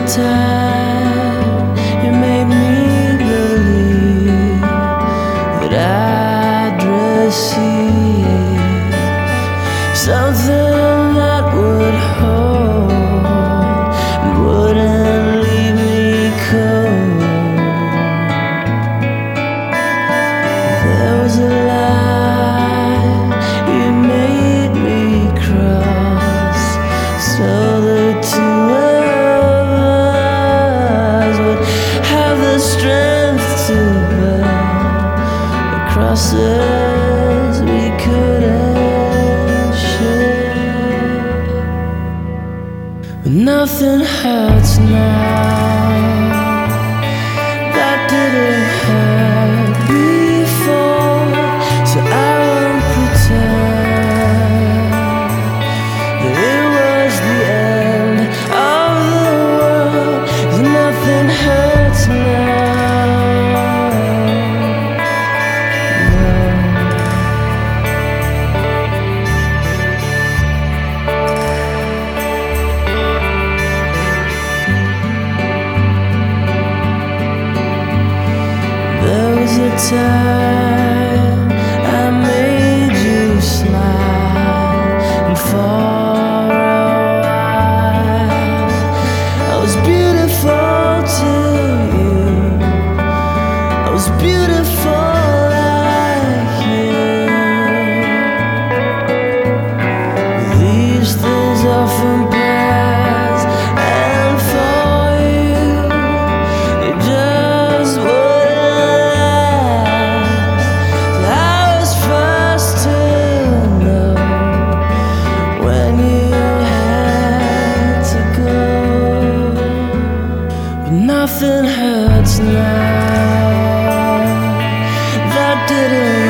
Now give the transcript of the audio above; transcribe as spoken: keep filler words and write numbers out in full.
time you made me believe that I'd receive something that would hold and wouldn't leave me cold. There was a line you made me cross, so the two of us would have the strength to bear the crosses we couldn't share. But nothing hurts now that didn't hurt before, so I won't pretend that it was the end of the world. 'Cause nothing hurts now. No. There was a time I made you smile, and for a while I was beautiful to you. I was beautiful like you. These things often pass, and for you it just wouldn't last. So I was first to know when you had to go. But nothing hurts now that didn't